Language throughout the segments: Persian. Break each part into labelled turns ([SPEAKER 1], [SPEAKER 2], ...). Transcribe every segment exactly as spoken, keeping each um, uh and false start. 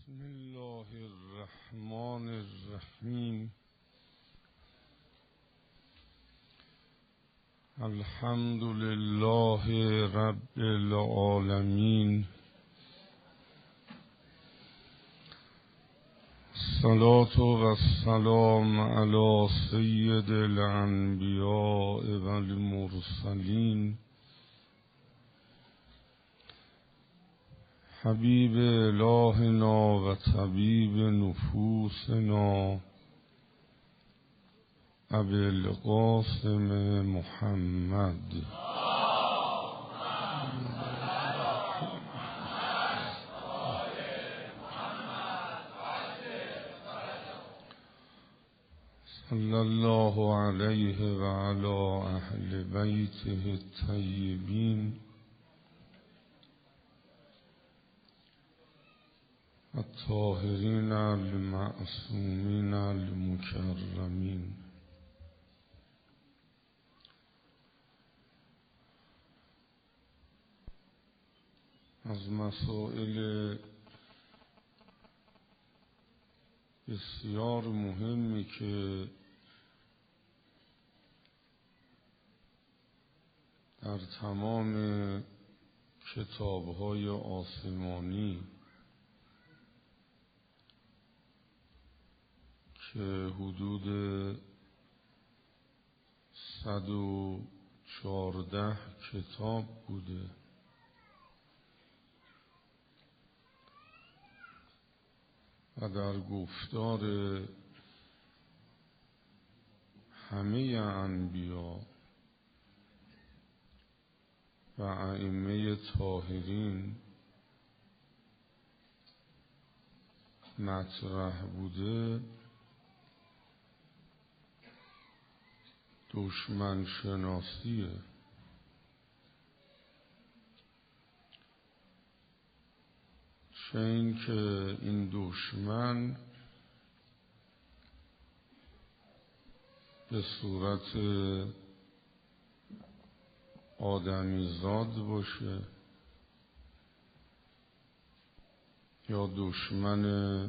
[SPEAKER 1] بسم الله الرحمن الرحیم. الحمد لله رب العالمین. الصلاة والسلام علی سید الانبیاء والمرسلین حبیب الهنا و طبیب نفوسنا ابی القاسم محمد صلی الله علیه و علی اهل بیته الطیبین الطاهرین المعصومین المکرمین. از مسائل بسیار مهمی که در تمام کتاب‌های آسمانی که حدود صد و چهارده کتاب بوده و در گفتار همه انبیا و ائمه طاهرین مطرح بوده، دشمن شناسیه. چه این که این دشمن به صورت آدمیزاد باشه یا دشمن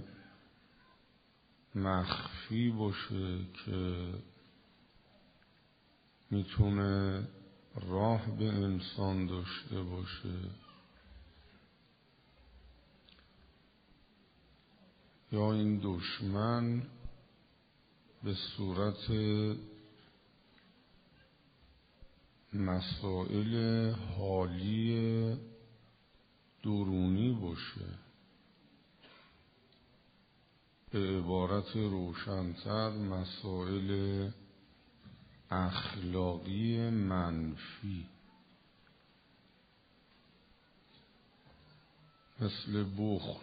[SPEAKER 1] مخفی باشه که میتونه راه به انسان داشته باشه، یا این دشمن به صورت مسائل حالی درونی باشه. به عبارت روشن‌تر مسائل اخلاقی منفی مثل بخل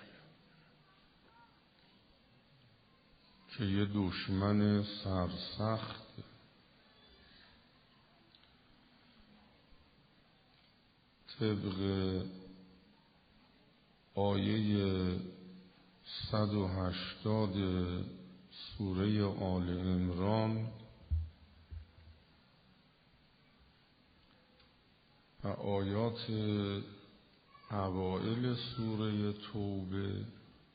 [SPEAKER 1] که یه دشمن سرسخته. طبق آیه صد و هشتاد سوره آل عمران و آیات اوائل سوره توبه،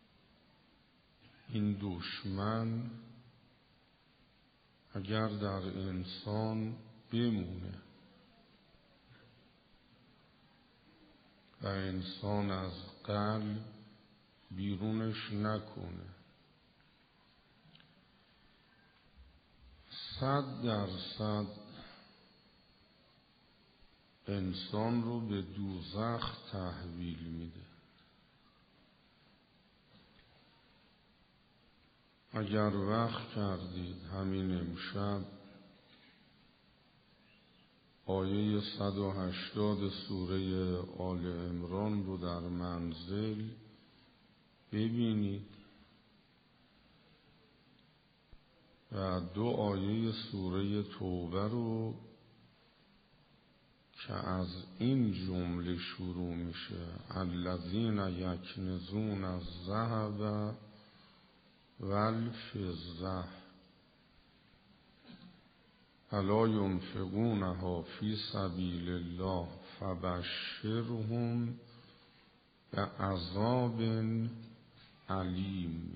[SPEAKER 1] این دشمن اگر در انسان بمونه و انسان از قلب بیرونش نکنه، صد درصد انسان رو به دوزخ تحویل میده. اگر وقت کردید همین امشب آیه صد و هشتاد سوره آل عمران رو در منزل ببینید و دو آیه سوره توبه رو که از این جمله شروع میشه: الذین یکنزون الذهب والفضة ولا ينفقونها فی سبیل الله فبشرهم بعذاب علیم.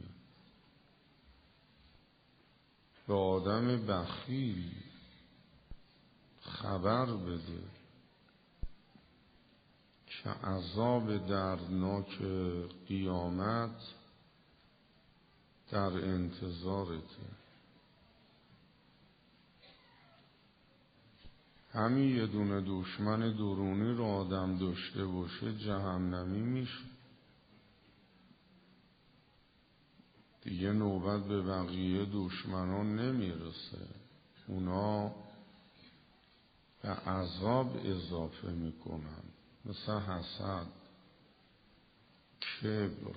[SPEAKER 1] به آدم بخیل خبر بده که عذاب دردناک قیامت در انتظارته. همین یه دونه دشمن درونی رو آدم داشته باشه جهنمی میشه. دیگه نوبت به بقیه دشمنان نمیرسه، اونا به عذاب اضافه میکنن، مثل حسد، کبر،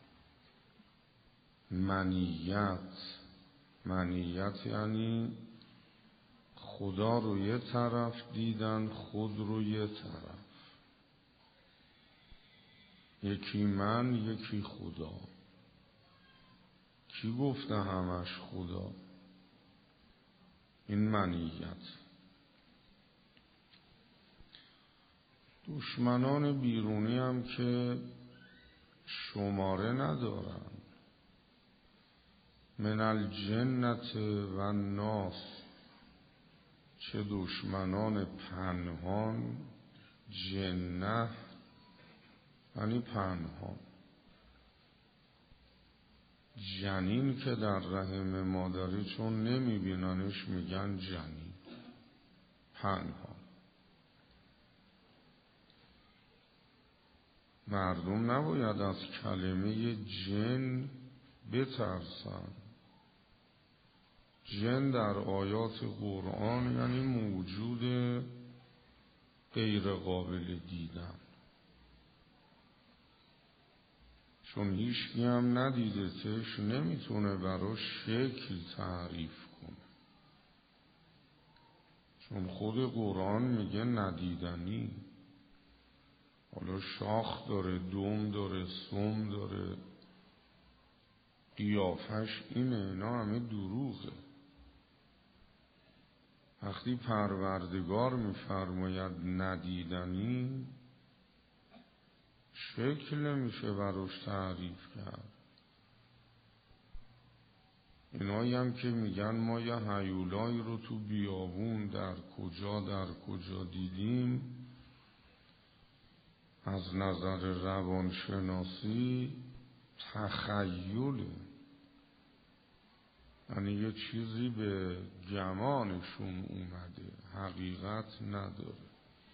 [SPEAKER 1] منیت. منیت یعنی خدا رو یه طرف دیدن، خود رو یه طرف. یکی من، یکی خدا. کی گفته همش خدا؟ این منیت. دشمنان بیرونی هم که شماره ندارن. من الجنت و الناس، چه دشمنان پنهان. جنه یعنی پنهان. جنین که در رحم مادری چون نمیبیننش میگن جنین، پنهان. مردم نباید از کلمه جن بترسن. جن در آیات قرآن یعنی موجود غیر قابل دیدن، چون هیچکی هم ندیدتش، نمیتونه براش شکل تعریف کنه، چون خود قرآن میگه ندیدنی. حالا شاخ داره، دم داره، سم داره، قیافش اینه، اینا همه دروغه. وقتی پروردگار میفرماید ندیدنی، شکل نمیشه براش تعریف کرد. اینایی هم که میگن ما یه هیولایی رو تو بیابون در کجا در کجا دیدیم، از نظر روانشناسی تخیله، یعنی یه چیزی به گمانشون اومده، حقیقت نداره.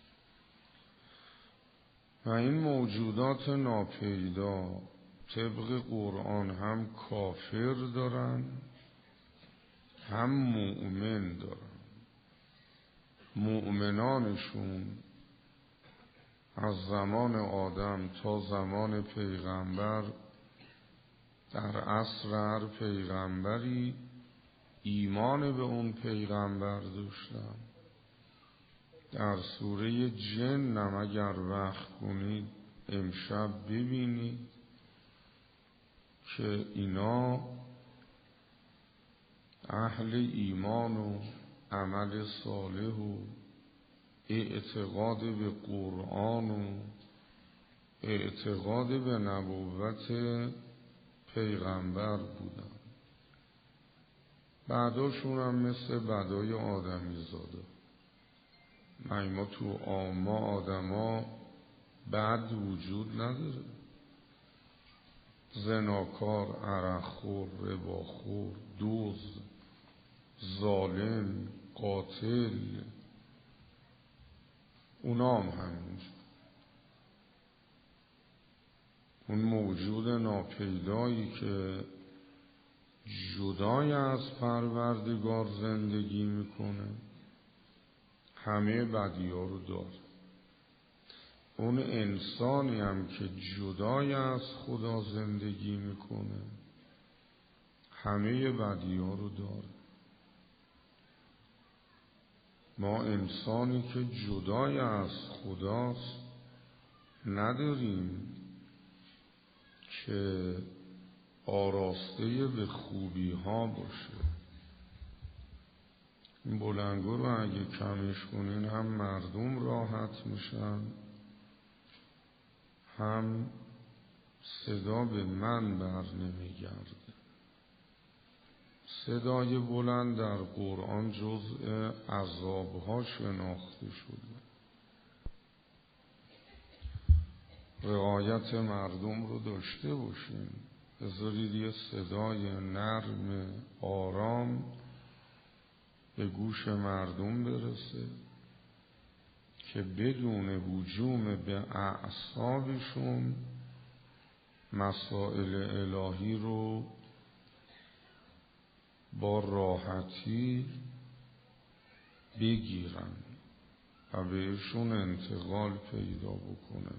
[SPEAKER 1] و این موجودات ناپیدا طبق قرآن هم کافر دارن هم مؤمن دارن. مؤمنانشون از زمان آدم تا زمان پیغمبر در عصر هر پیغمبری ایمان به اون پیغمبر داشتن. در سوره جن هم اگر وقت کنید امشب ببینید که اینا اهل ایمان و عمل صالح و اعتقاد به قرآن و اعتقاد به نبوت پیغمبر بودن. بعداشون هم مثل بعدای آدمی زاده. ما تو عامه آدما بد وجود نداره. زناکار، عرقخور، رباخور، دزد، ظالم، قاتل، اونا هم همینجور. اون موجود ناپیدایی که جدای از پروردگار زندگی میکنه همه بدی ها رو داره. اون انسانی هم که جدای از خدا زندگی میکنه همه بدی ها رو داره. ما انسانی که جدای از خداست نداریم که آراسته به خوبی ها باشه. این بلنگو رو اگه کمش کنین هم مردم راحت میشن، هم صدا به من بر نمیگرده. صدای بلند در قرآن جزء عذابها شناخته شده. رعایت مردم رو داشته باشیم. بذارید یه صدای نرم آرام به گوش مردم برسه که بدون هجوم به اعصابشون مسائل الهی رو با راحتی بگیرن و بهشون انتقال پیدا بکنه.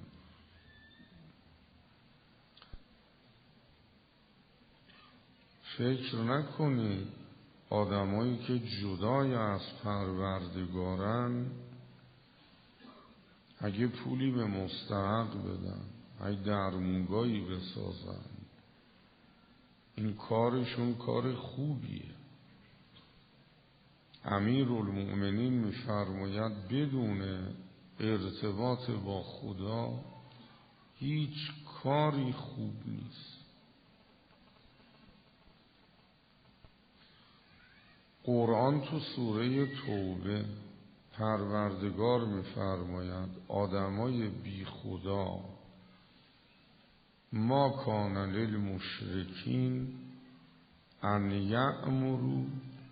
[SPEAKER 1] فکر نکنید آدمایی که جدای از پروردگارن اگه پولی به مستحق بدن، اگه درمونگاهی بسازن، این کارشون کار خوبیه. امیرالمؤمنین می‌فرماید بدون ارتباط با خدا هیچ کاری خوب نیست. قرآن تو سوره توبه پروردگار می‌فرماید آدمای بی خدا ما کان للمشرکین ان یعمروا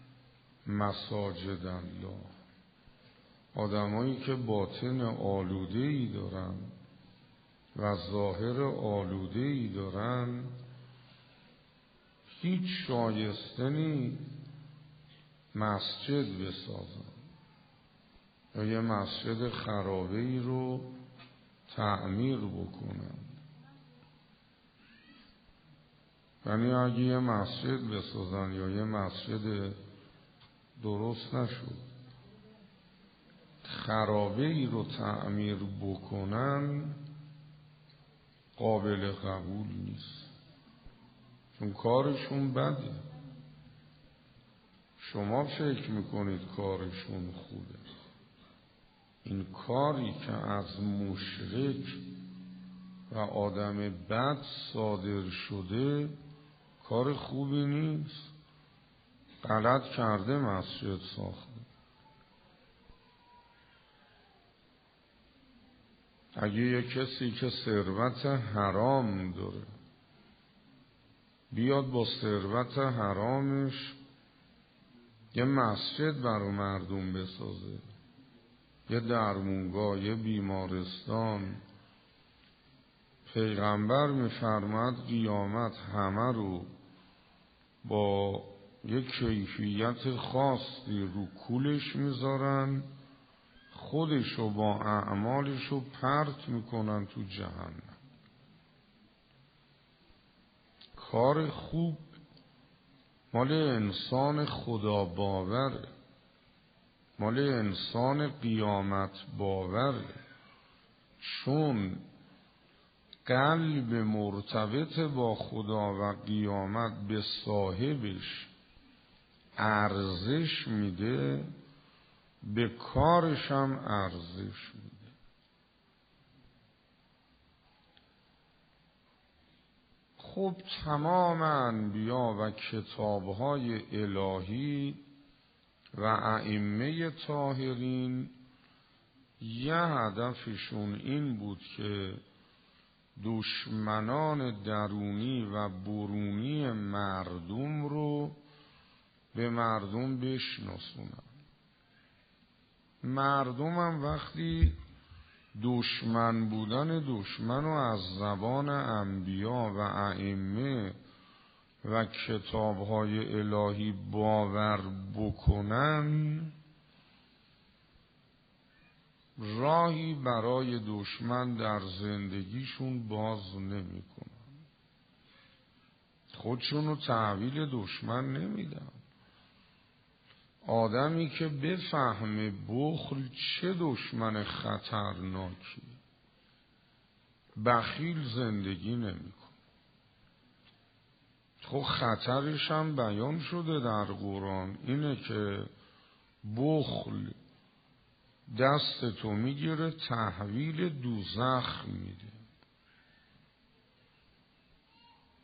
[SPEAKER 1] مساجد الله. آدمایی که باطن آلوده‌ای دارن و ظاهر آلوده‌ای دارن هیچ شایسته نیست مسجد بسازن یا یه مسجد خرابه‌ای رو تعمیر بکنن. یعنی اگه یه مسجد بسازن یا یه مسجد درست نشد خرابه‌ای رو تعمیر بکنن قابل قبول نیست، چون کارشون بده. شما فکر میکنید کارشون خوبه. این کاری که از مشرک و آدم بد صادر شده کار خوبی نیست. غلط کرده مسجد ساخته. اگه یه کسی که ثروت حرام داره بیاد با ثروت حرامش یه مسجد برای مردم بسازه، یه درمونگاه، یه بیمارستان، پیغمبر می‌فرماد قیامت همه رو با یک کیفیت خاصی رو کولش میذارن، خودشو با اعمالشو پرت میکنن تو جهنم. کار خوب مال انسان خدا باوره، مال انسان قیامت باوره، چون قلب مرتبط با خدا و قیامت به صاحبش ارزش میده، به کارش هم ارزش میده. خب تمام انبیا و کتابهای الهی و ائمه طاهرین یه هدفشون این بود که دشمنان درونی و برونی مردم رو به مردم بشناسونن. مردم هم وقتی دشمن بودن دشمن رو از زبان انبیا و ائمه و کتابهای الهی باور بکنن راهی برای دشمن در زندگیشون باز نمی کنن. خودشونو تحویل دشمن نمیدن. آدمی که بفهمه بخل چه دشمن خطرناکی، بخیل زندگی نمی کن. خب خطرش هم بیان شده در قرآن، اینه که بخل دست تو میگیره تحویل دوزخ میده.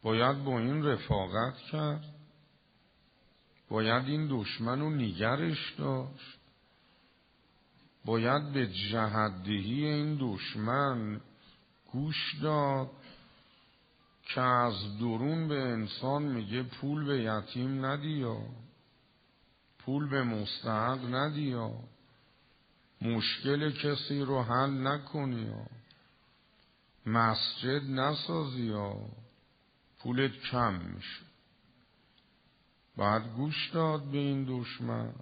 [SPEAKER 1] باید با این رفاقت کرد، باید این دشمن رو نگرش داشت، باید به جهت‌دهی این دشمن گوش داد که از درون به انسان میگه پول به یتیم ندیا، پول به مستحق ندیا، مشکل کسی رو حل نکنی، مسجد نسازی، پولت کم میشه. باید گوش داد به این دشمن.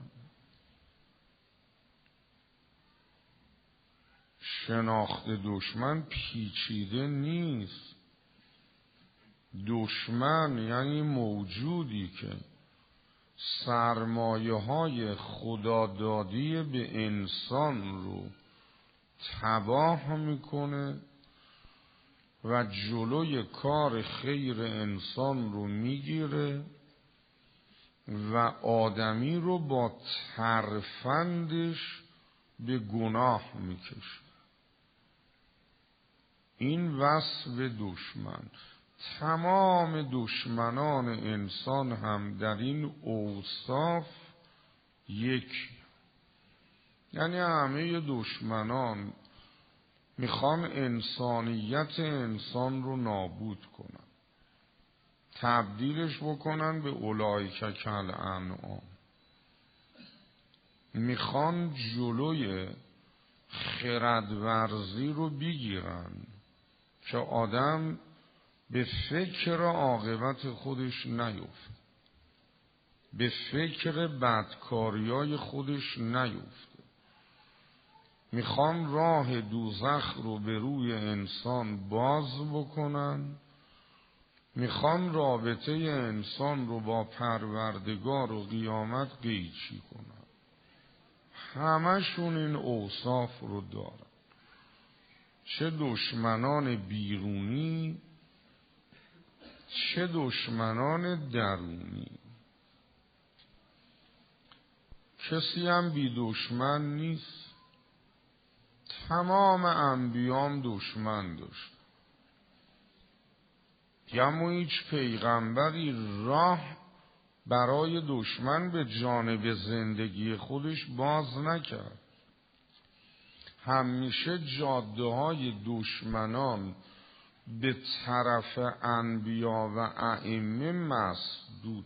[SPEAKER 1] شناخت دشمن پیچیده نیست. دشمن یعنی موجودی که سرمایه های خدادادی به انسان رو تباه میکنه و جلوی کار خیر انسان رو میگیره و آدمی رو با ترفندش به گناه میکشه. این وصف دشمن. تمام دشمنان انسان هم در این اوصاف یک، یعنی همه دشمنان میخوان انسانیت انسان رو نابود کنن، تبدیلش بکنن به اولئک کالانعام. میخوان جلوی خردورزی رو بگیرن که آدم به فکر عاقبت خودش نیفت، به فکر بدکاریای خودش نیفت. میخوان راه دوزخ رو به روی انسان باز بکنن، میخوان رابطه انسان رو با پروردگار و قیامت قیچی کنن. همشون این اوصاف رو دارن، چه دشمنان بیرونی چه دشمنان درونی. کسی هم بی دشمن نیست. تمام انبیام دشمن داشت. اما هیچ پیغمبری راه برای دشمن به جانب زندگی خودش باز نکرد. همیشه جاده های دشمنان به طرف انبیا و ائمه مسدود.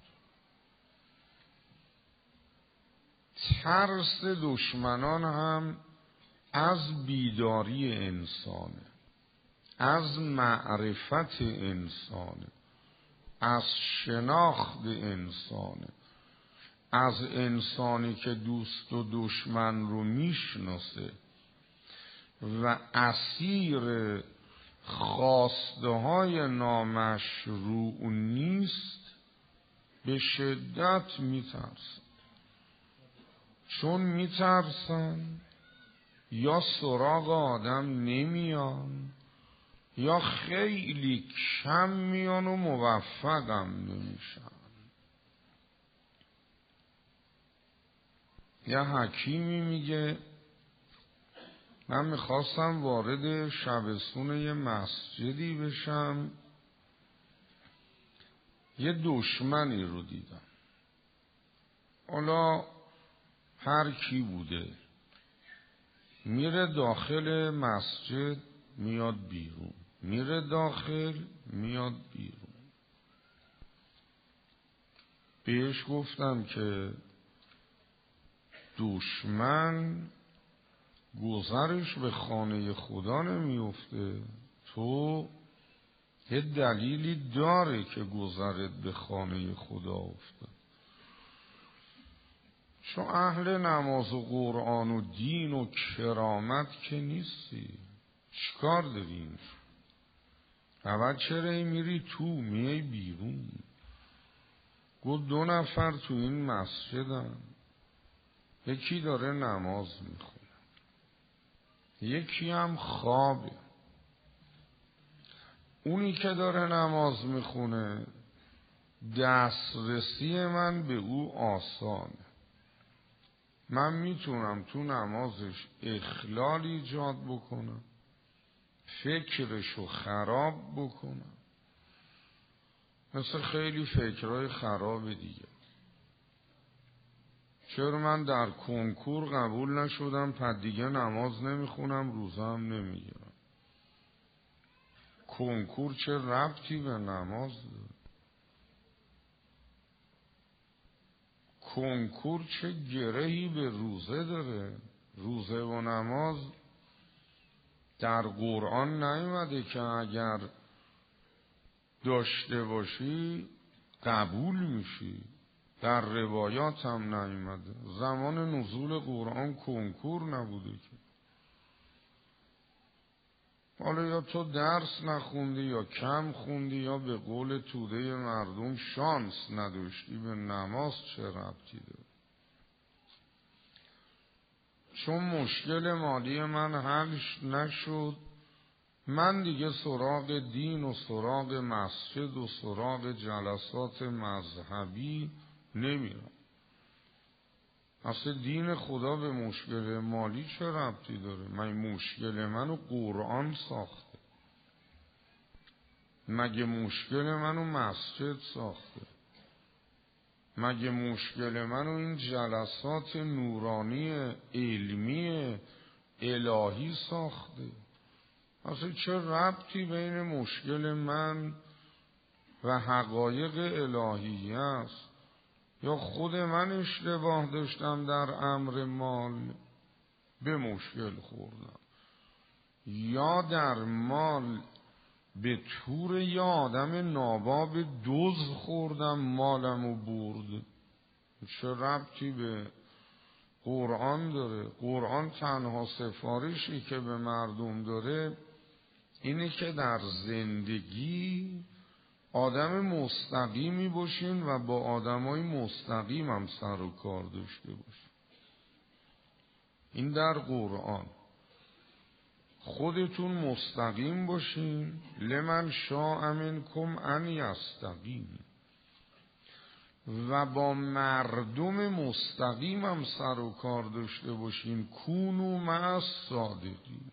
[SPEAKER 1] ترس دشمنان هم از بیداری انسانه، از معرفت انسانه، از شناخت انسانه، از انسانی که دوست و دشمن رو میشناسه و اسیر خواسته های نامشروع نیست به شدت میترسن. چون میترسن یا سراغ آدم نمیان یا خیلی کم میان و موفقم نمیشن. یه حکیمی میگه من میخواستم وارد شبستون یه مسجدی بشم، یه دشمنی رو دیدم. حالا هر کی بوده، میره داخل مسجد میاد بیرون، میره داخل میاد بیرون. بهش گفتم که دشمن گذرش به خانه خدا نمیفته، تو یه دلیلی داره که گذرت به خانه خدا افته. چون اهل نماز و قرآن و دین و کرامت که نیستی، چیکار داریم؟ اول چرا میری تو میای بیرون؟ گفت دو نفر تو این مسجدن، یکی داره نماز میخونه، یکی هم خوابه. اونی که داره نماز میخونه دسترسی من به او آسانه، من میتونم تو نمازش اخلال ایجاد بکنم، فکرشو خراب بکنم. مثل خیلی فکرهای خراب دیگه. چرا من در کنکور قبول نشدم پس دیگه نماز نمیخونم روزه هم نمیگیرم؟ کنکور چه ربطی به نماز داره؟ کنکور چه گرهی به روزه داره؟ روزه و نماز در قرآن نیومده که اگر داشته باشی قبول میشی، در روایات هم نیومده. زمان نزول قرآن کنکور نبوده که. حالا یا تو درس نخوندی یا کم خوندی یا به قول توده مردم شانس نداشتی، به نماز چه ربطی داره؟ چون مشکل مالی من حل نشد، من دیگه سراغ دین و سراغ مسجد و سراغ جلسات مذهبی نمیرم. اصلا دین خدا به مشکل مالی چه ربطی داره؟ من مشکل منو قرآن ساخته، مگه مشکل منو مسجد ساخته؟ مگه مشکل منو این جلسات نورانی علمی الهی ساخته؟ اصلا چه ربطی بین مشکل من و حقایق الهی است؟ یا خود من اشتباه داشتم در امر مال به مشکل خوردم، یا در مال به طور یا آدم ناباب دزد خوردم مالم و برد. چه ربطی به قرآن داره؟ قرآن تنها سفارشی که به مردم داره اینه که در زندگی آدم مستقیمی باشین و با آدمای مستقیم هم سر و کار داشته باشین. این در قرآن. خودتون مستقیم باشین، لمن شاء منکم ان یستقیم، و با مردم مستقیم هم سر و کار داشته باشین. کونوا مع الصادقین.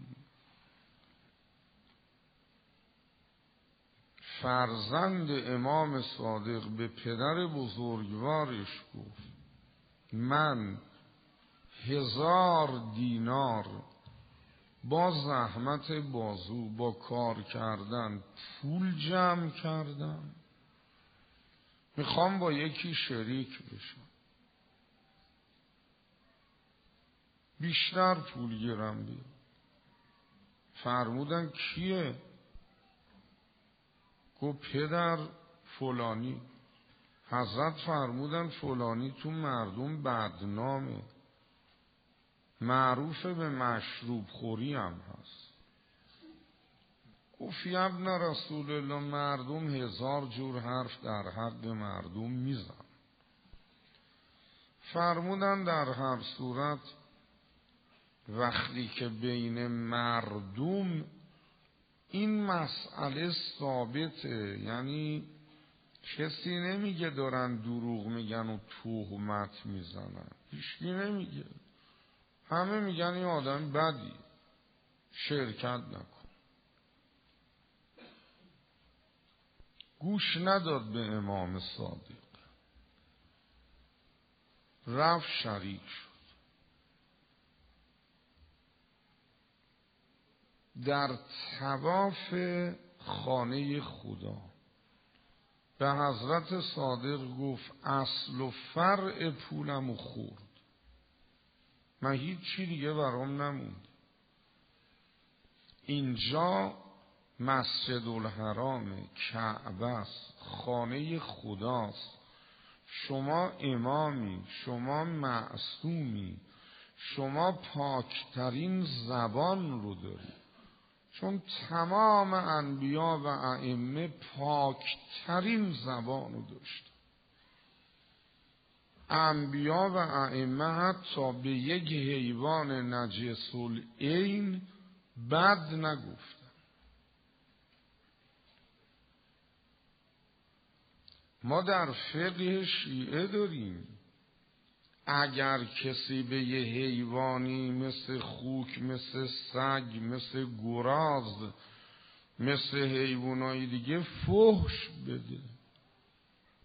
[SPEAKER 1] فرزند امام صادق به پدر بزرگوارش گفت من هزار دینار با زحمت بازو با کار کردن پول جمع کردم، میخوام با یکی شریک بشم، بیشتر پول گیرم بیار. فرمودن کیه؟ گفت پدر فلانی. حضرت فرمودن فلانی تو مردم بدنامه، معروف به مشروب خوری هم هست. گفت یا ابن رسول الله مردم هزار جور حرف در حق مردم میزن. فرمودن در هر صورت وقتی که بین مردم این مسئله ثابته، یعنی کسی نمیگه دارن دروغ میگن و تهمت میزنن، هیچکی نمیگه، همه میگن این آدم بدی، شرکت نکن. گوش نداد به امام صادق، رفت شریک شد. در طواف خانه خدا به حضرت صادق گفت اصل و فرع پولمو خورد، من هیچ چی دیگه برام نموند. اینجا مسجد الحرام، کعبه است، خانه خداست. شما امامی، شما معصومی، شما پاکترین زبان رو دارید، چون تمام انبیا و ائمه پاکترین زبان رو داشت. انبیا و ائمه حتی به یک حیوان نجس العین بد نگفتن. ما در فقه شیعه داریم اگر کسی به یه حیوانی مثل خوک، مثل سگ، مثل گراز، مثل حیوانای دیگه فحش بده،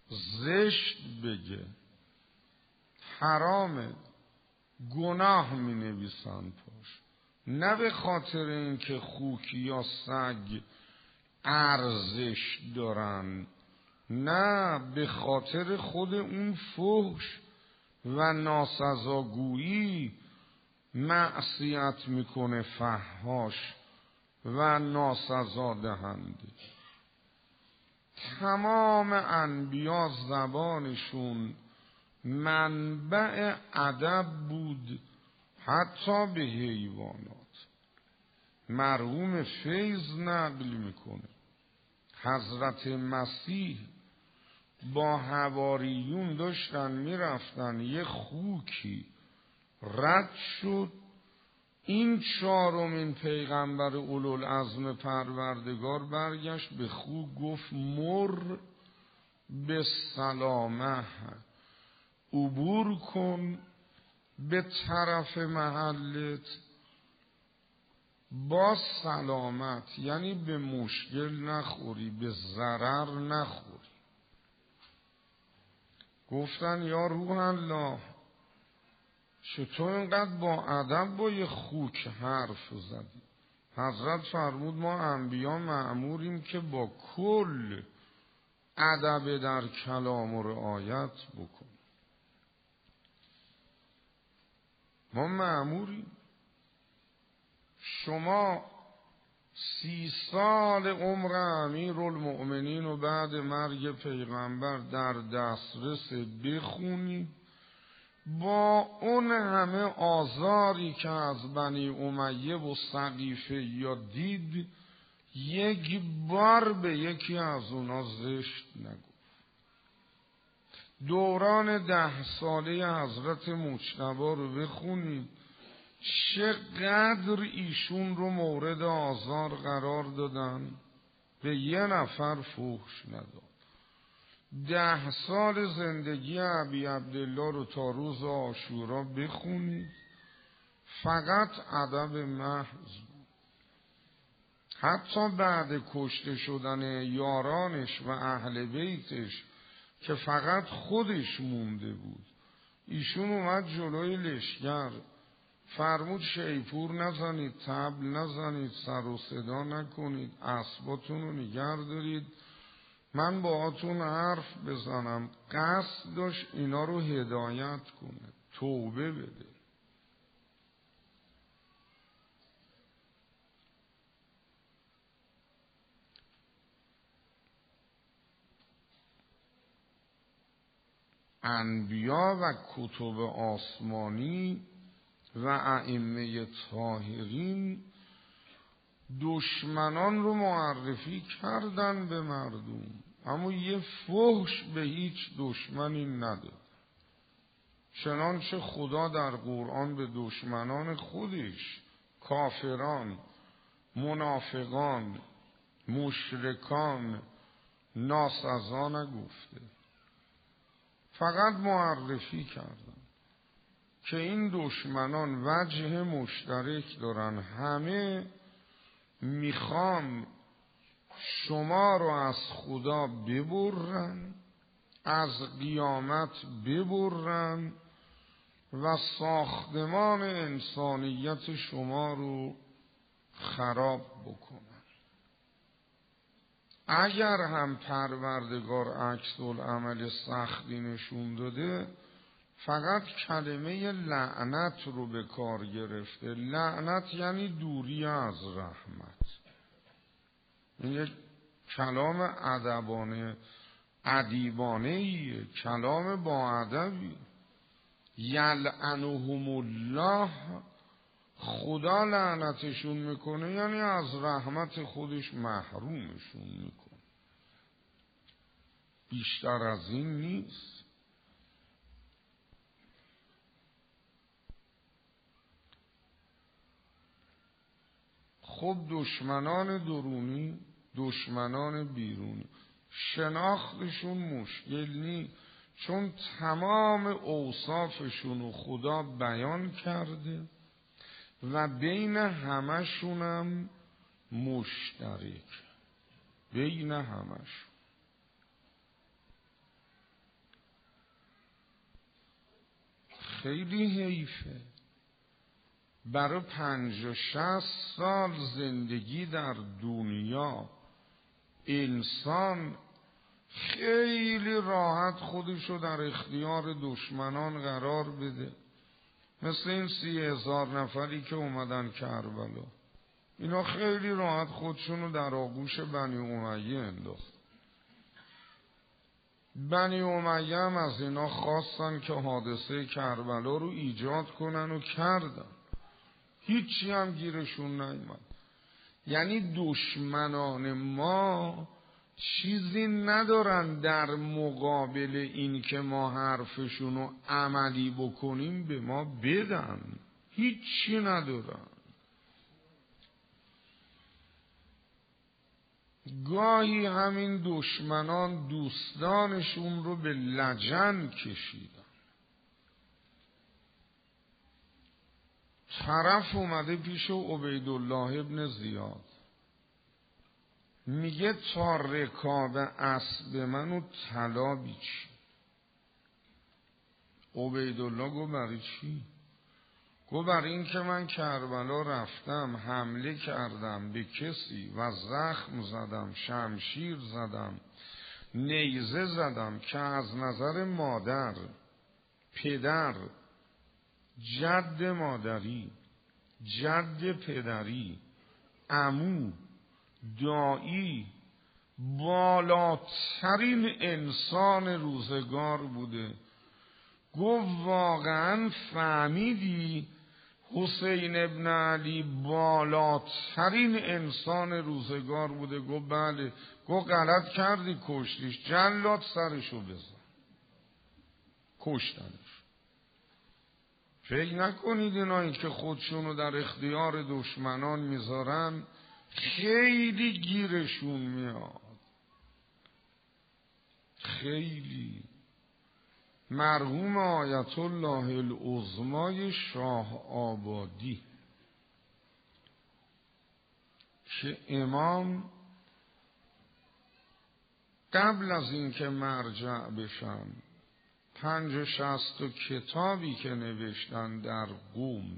[SPEAKER 1] زشت بگه، حرامه، گناه می نویسن پاش. نه به خاطر اینکه خوک یا سگ ارزش دارن، نه به خاطر خود اون فحش و ناسزاگویی معصیت میکنه فحاش و ناسزا دهنده. تمام انبیا زبانشون منبع ادب بود، حتی به حیوانات. مرحوم فیض نقل میکنه حضرت مسیح با حواریون داشتن میرفتن، یه خوکی رد شد، این چهارمین پیغمبر اولوالعزم پروردگار برگشت به خوک گفت مر به سلامه، عبور کن به طرف محلت با سلامت، یعنی به مشکل نخوری، به ضرر نخوری. گفتن یا روح الله چطور اینقدر با ادب با یه خوک حرف زدی؟ حضرت فرمود ما انبیا مأموریم که با کل ادب در کلام و رعایت بکن. ما مأموریم. شما سی سال عمر امیرالمؤمنین و بعد مرگ پیغمبر در دسترس بخونید، با اون همه آزاری که از بنی امیه و سقیفه یا دید، یک بار به یکی از اونا زشت نگفت. دوران ده ساله حضرت مجتبی رو بخونید، چقدر ایشون رو مورد آزار قرار دادن، به یه نفر فحش نداد. ده سال زندگی ابی عبدالله رو تا روز عاشورا بخونید، فقط ادب محض بود. حتی بعد کشته شدن یارانش و اهل بیتش که فقط خودش مونده بود، ایشون اومد جلوی لشکر فرمود شیپور نزنید، طبل نزنید، سر و صدا نکنید، اسباتون رو نگه دارید، من باهاتون حرف بزنم. قصد داشت اینا رو هدایت کنه، توبه بده. انبیا و کتب آسمانی و ائمه طاهرین دشمنان رو معرفی کردن به مردم، اما یه فحش به هیچ دشمنی نداد. چنانچه خدا در قرآن به دشمنان خودش، کافران، منافقان، مشرکان ناسزا نگفته، فقط معرفی کردن که این دشمنان وجه مشترک دارن، همه میخوان شما رو از خدا ببرن، از قیامت ببرن و ساختمان انسانیت شما رو خراب بکنن. اگر هم پروردگار عکس العمل سختی نشون داده، فقط کلمه لعنت رو به کار گرفته. لعنت یعنی دوری از رحمت. این یک کلام ادبانه ادیبانه ایه، کلام با ادبی. یلعنهم الله، خدا لعنتشون میکنه یعنی از رحمت خودش محرومشون میکنه، بیشتر از این نیست. خب دشمنان درونی، دشمنان بیرونی، شناختشون مشکل نیست، چون تمام اوصافشون رو خدا بیان کرده و بین همشونم مشترک، بین همشون. خیلی حیفه. برای پنج و شصت سال زندگی در دنیا انسان خیلی راحت خودشو در اختیار دشمنان قرار بده، مثل این سی هزار نفری که اومدن کربلا. اینا خیلی راحت خودشونو در آغوش بنی امیه انداخت. بنی امیه هم از اینا خواستن که حادثه کربلا رو ایجاد کنن و کردن. هیچی هم گیرشون نیامد. یعنی دشمنان ما چیزی ندارن در مقابل این که ما حرفشون رو عملی بکنیم به ما بدن. هیچی ندارن. گاهی همین دشمنان دوستانشون رو به لجن کشیدن. طرف اومده پیش عبیدالله ابن زیاد میگه تا رکاب اسب منو طلا بیچی. عبیدالله گو برای چی؟ گو برای این که من کربلا رفتم، حمله کردم به کسی و زخم زدم، شمشیر زدم، نیزه زدم که از نظر مادر، پدر، جد مادری، جد پدری، عمو، دایی، بالاترین انسان روزگار بوده. گفت واقعا فهمیدی حسین ابن علی بالاترین انسان روزگار بوده؟ گفت بله. گفت غلط کردی کشتیش، جلاد سرشو بزن. کشتنش. فکر نکنید اینایی که خودشونو در اختیار دشمنان میذارن خیلی گیرشون میاد. خیلی. مرحوم آیت الله العظمای شاه آبادی که امام قبل از اینکه مرجع بشن پنج و شست و کتابی که نوشتن در قم،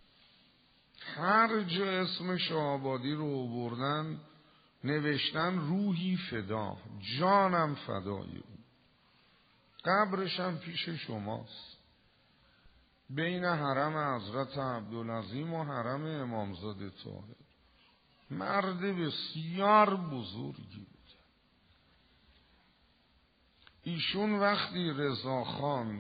[SPEAKER 1] هر جا اسم شاه آبادی رو بردن نوشتن روحی فدا، جانم فدای او. قبرش هم پیش شماست، بین حرم حضرت عبدالعظیم و حرم امامزاده طاهر. مرد بسیار بزرگی بود. ایشون وقتی رضاخان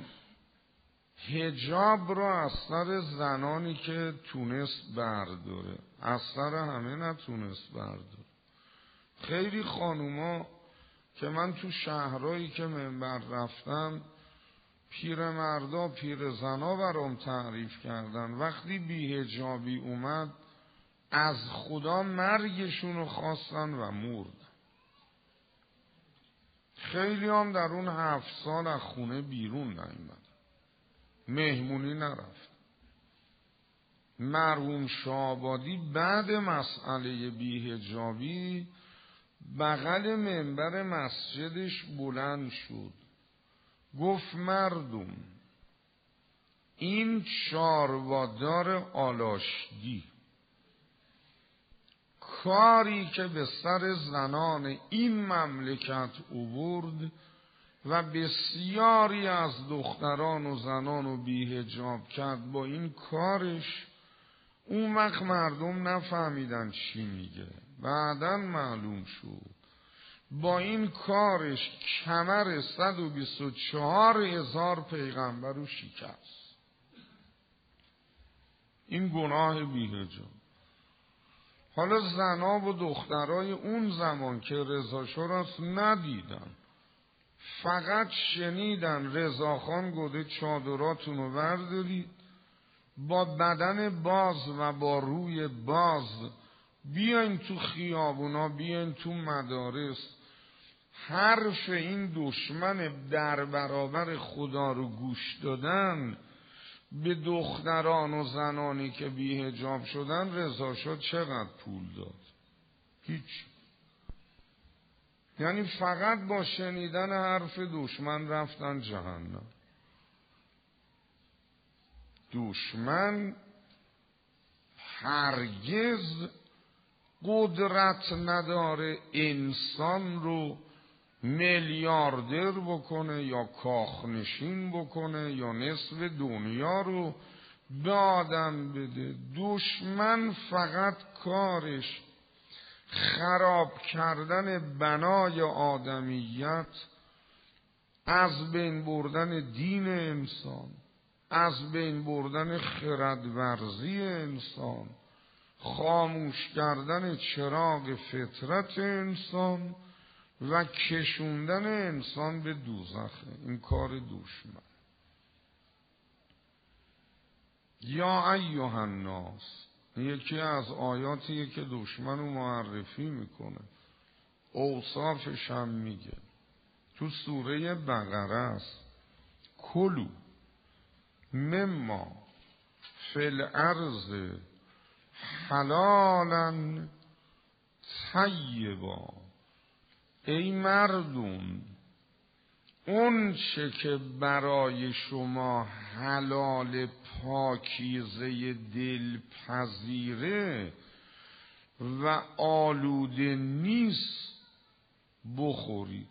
[SPEAKER 1] حجاب را از سر زنانی که تونست برداره، از سر همه نتونست برداره. خیلی خانوما که من تو شهرهایی که منبر رفتم پیر مردا پیر زنا برام تعریف کردن، وقتی بی حجابی اومد از خدا مرگشون رو خواستن و مردن. خیلی هم در اون هفت سال از خونه بیرون نیامدن، مهمونی نرفت. مرحوم شاه آبادی بعد مسئله بی‌حجابی بغل منبر مسجدش بلند شد، گفت مردم این چاروادار آلاشگی کاری که به سر زنان این مملکت آورد و بسیاری از دختران و زنان رو بی‌حجاب کرد، با این کارش اون وقت مردم نفهمیدن چی میگه، بعداً معلوم شد با این کارش کمر صد و بیست و چهار هزار پیغمبر رو شکست. این گناه بی‌حجاب. حالا زنا و دخترای اون زمان که رضا شوراست ندیدن، فقط شنیدن رضاخان گفته چادراتون رو بردارید، با بدن باز و با روی باز بیاین تو خیابونا، بیاین تو مدارس، حرف این دشمن در برابر خدا رو گوش دادن. به دختران و زنانی که بی‌حجاب شدن رضا شد چقدر پول داد؟ هیچ. یعنی فقط با شنیدن حرف دشمن رفتن جهنم. دشمن هرگز قدرت نداره انسان رو میلیاردر بکنه یا کاخنشین بکنه یا نصف دنیا رو به آدم بده. دشمن فقط کارش خراب کردن بنای آدمیت، از بین بردن دین انسان، از بین بردن خردورزی انسان، خاموش کردن چراغ فطرت انسان و کشوندن انسان به دوزخه. این کار دشمن. یا ایها الناس یکی از آیاتیه که دشمن رو معرفی میکنه، اوصافش هم میگه. تو سوره بقره است. کلو مما فی الارض حلالا طیبا. ای مردم، اون چه که برای شما حلال پاکیزه دلپذیره و آلوده نیست بخورید.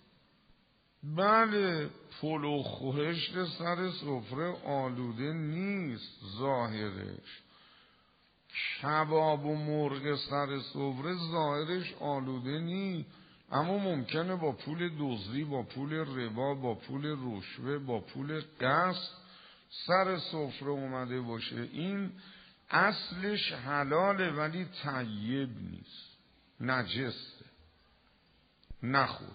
[SPEAKER 1] بله، پل و خورشت سر سفره آلوده نیست ظاهرش، کباب و مرغ سر سفره ظاهرش آلوده نیست، اما ممکنه با پول دزدی، با پول ربا، با پول رشوه، با پول قصد سر سفره اومده باشه. این اصلش حلاله ولی طیب نیست، نجسه، نخور.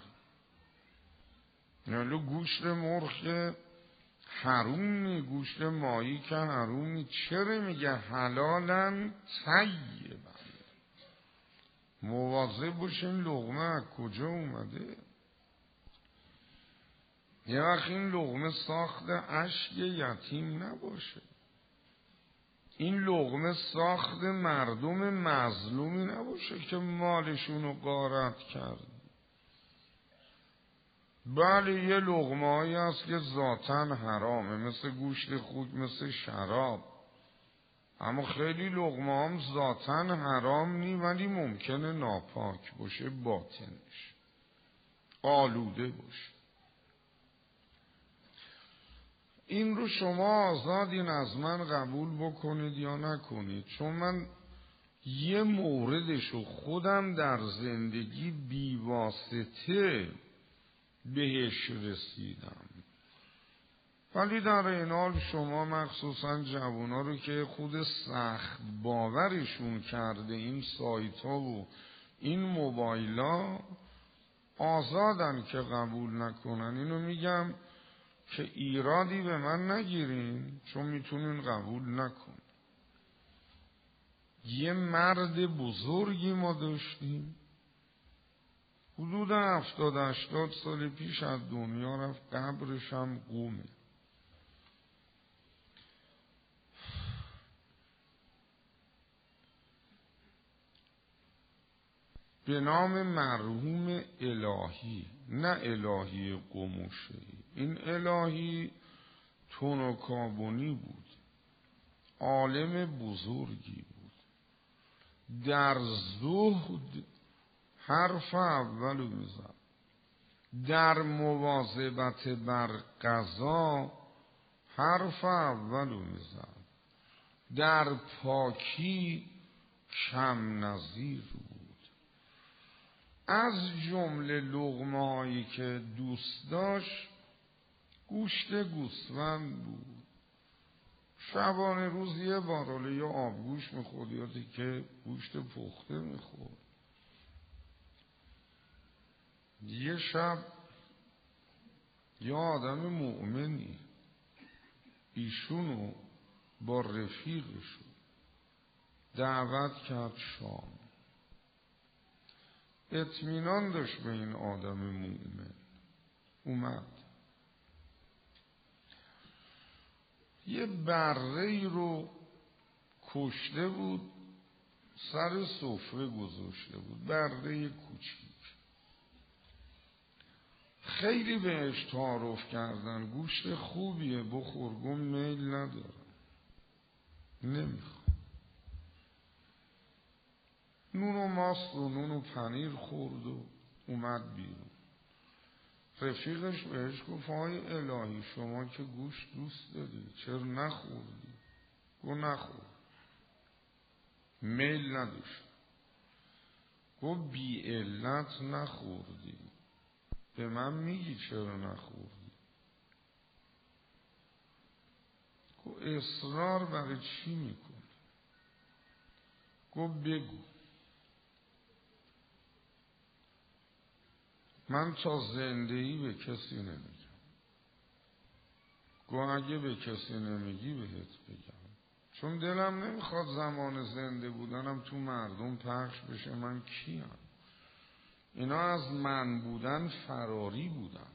[SPEAKER 1] یعنی گوشت مرغ که حروم نی، گوشت ماهی که حروم نی. چرا میگه حلالا طیبا؟ مواظب باشین لقمه از کجا اومده. یه وقت این لقمه ساخت اشک یتیم نباشه، این لقمه ساخت مردم مظلومی نباشه که مالشون رو غارت کرد. بله، یه لقمه هایی هست که ذاتاً حرامه، مثل گوشت خوک، مثل شراب، اما خیلی لقمه هم ذاتاً حرام نی ولی ممکنه ناپاک باشه، باطنش آلوده باشه. این رو شما آزادین از من قبول بکنید یا نکنید، چون من یه موردشو خودم در زندگی بیواسطه بهش رسیدم. ولی در این حال شما مخصوصا جوونا رو که خود سخت باورشون کرده این سایت ها و این موبایل ها، آزادن که قبول نکنن. اینو میگم که ایرادی به من نگیرین، چون میتونین قبول نکن. یه مرد بزرگی ما داشتیم، حدود هفتاد هشتاد سال پیش از دنیا رفت، قبرش هم قومه. به نام مرحوم الهی، نه الهی قموشه‌ای. این الهی تونوکابونی بود، عالم بزرگی بود. در زهد حرف اولو میزد، در مواظبت بر قضا حرف اولو میزد، در پاکی کم نظیر بود. از جمله لقمه هایی که دوست داشت گوشت گوسفند بود. شبانه روز یه بار یا آبگوش میخورد یا که گوشت پخته میخورد. یه شب یه آدم مؤمنی ایشونو با رفیقشو دعوت کرد شام. اطمینان داشت به این آدم مؤمن. اومد یه بره رو کشته بود، سر سفره گذاشته بود، بره کوچیک. خیلی بهش تعارف کردن، گوشت خوبیه بخور، گم میل ندارم. نمیخواد. نون و ماست و نون و پنیر خورد و اومد بیرون. رفیقش بهش گفت آقای الهی شما که گوشت دوست داری چرا نخوردی؟ گفت نخورد. میل نداشت. گفت بی علت نخوردی، به من میگی چرا نخوردی؟ گفت اصرار برای چی میکنی؟ گفت بگو. من تا زندگی به کسی نمیگم. گفت اگه به کسی نمیگی بهت بگم، چون دلم نمیخواد زمان زنده بودنم تو مردم پخش بشه من کیم. اینا از من بودن فراری بودن.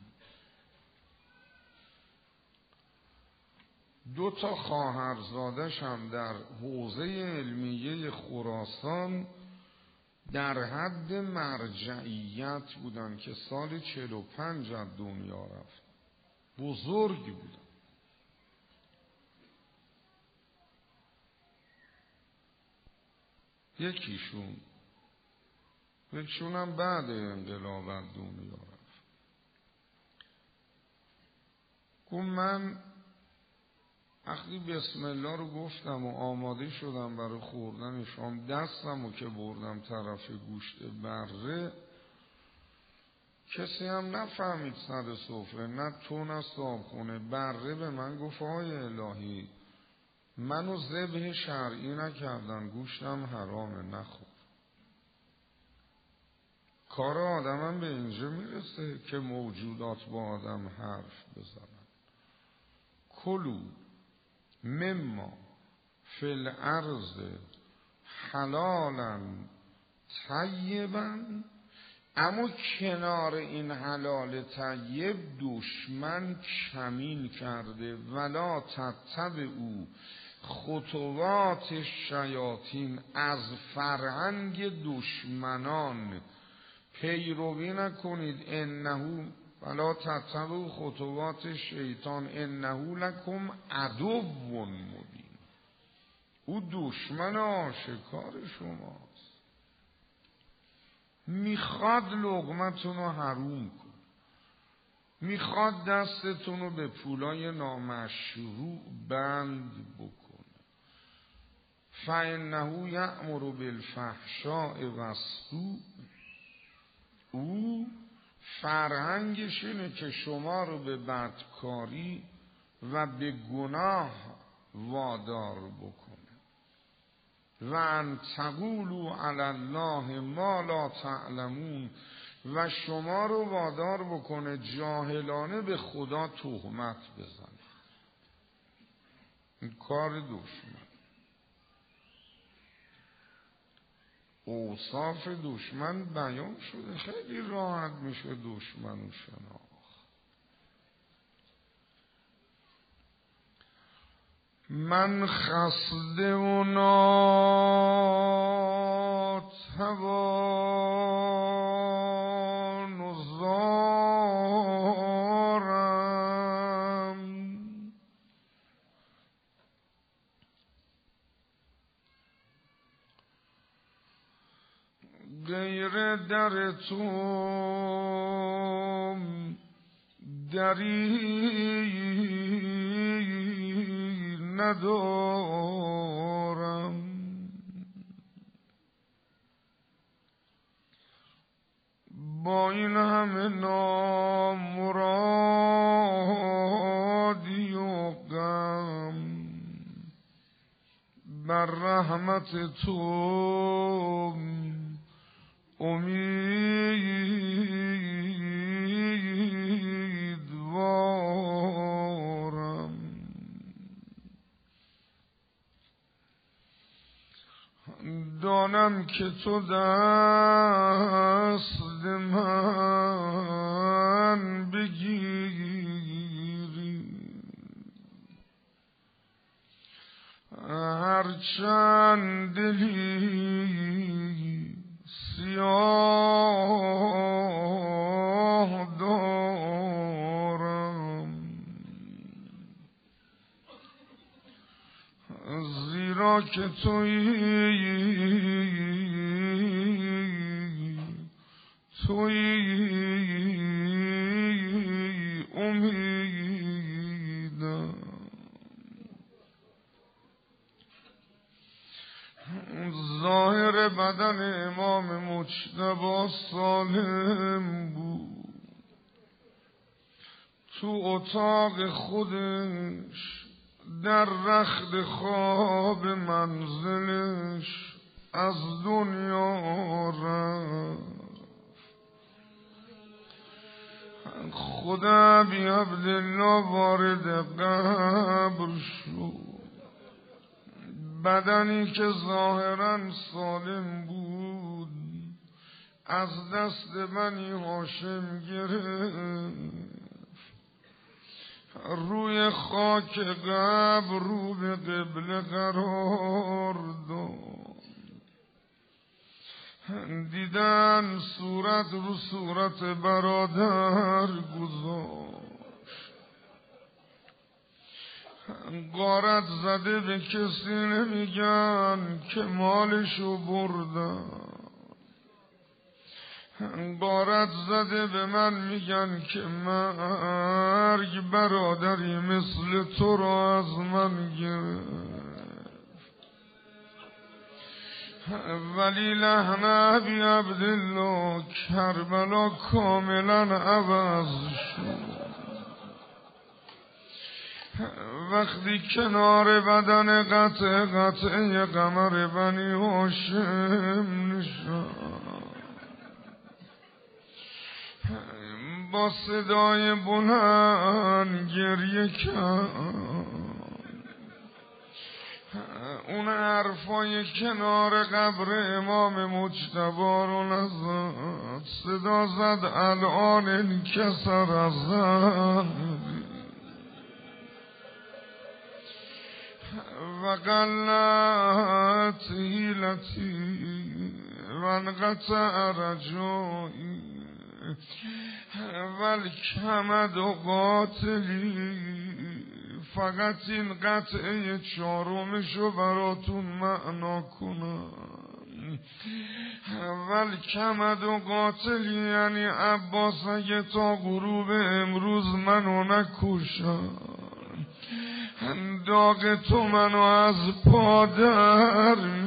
[SPEAKER 1] دو تا خواهرزادش هم در حوزه علمیه خراسان در حد مرجعیت بودن که سال چهل و پنج از دنیا رفت. بزرگی بودن. یکیشون یکیشون هم بعد انقلاب از دنیا رفت. گفت من وقتی بسم الله رو گفتم و آماده شدم برای خوردن شام، دستم رو که بردم طرف گوشت بره، کسی هم نفهمید سر سفره، نه تو نه صاحبخونه، بره به من گفت آقای الهی منو ذبح شرعی نکردن، گوشتم حرامه نخور. کار آدمم به اینجا میرسه که موجودات با آدم حرف بزنن. کلو مما فی الارض حلالا طیبا، اما کنار این حلال طیب دشمن کمین کرده. ولا تتبعوا خطوات شیاطین، از فرهنگ دشمنان پیروی نکنید. انه ولا تتبعوا خطوات شیطان انه لکم عدو مبین، او دشمن آشکار شماست. میخواد لقمتون رو حروم کن، میخواد دستتون رو به پولای نامشروع بند بکنه. فانه یأمر بالفحشاء والسوء، او فرهنگش اینه که شما رو به بدکاری و به گناه وادار بکنه. و ان تقولوا علی الله ما لا تعلمون، و شما رو وادار بکنه جاهلانه به خدا تهمت بزنه. این کار دشمن. اوصاف دشمن بیان شده، خیلی راحت میشه دشمن و شناخت. من خسته و ناتوان و زارم، غیر در تو دری ندارم. با این همه نامرادی و غم، بر رحمت تو امیدوارم. دانم که تو دست من بگیری، هرچند دلی سیاه دارم، زیرا خاک تویی تویی امیدم. ظاهر بدن امام مجتبی سالم بود، تو اتاق خودش در رخت خواب منزلش از دنیا رفت. خود ابی عبدالله وارد قبر شد. بدنی که ظاهراً سالم بود از دست بنی هاشم گرفت، روی خاک قبر رو به قبله قرار داد. دیدن صورت رو صورت برادر گذاشت، غارت زده به کسی نمیگن که مالشو بردن، غارت زده به من میگن که مرگ برادری مثل تو را از من گرفت. ولی لحن ابی عبدالله کربلا کاملا عوض شد. وقتی کنار بدن قطع قطعه قمر بنی هاشم نشست، با صدای بلند گریه کرد. اون حرفای کنار قبر امام مجتبی رو نزد، صدا زد الان انکسر از ذنبی و قلت حیلتی و انقطع رجایی والکمد و قاتلی. فقط این قطعه چهارمشو براتون معنا کنم. والکمد و قاتلی یعنی عباس اگه تا غروب امروز منو نکشن، داغ تو منو از پا در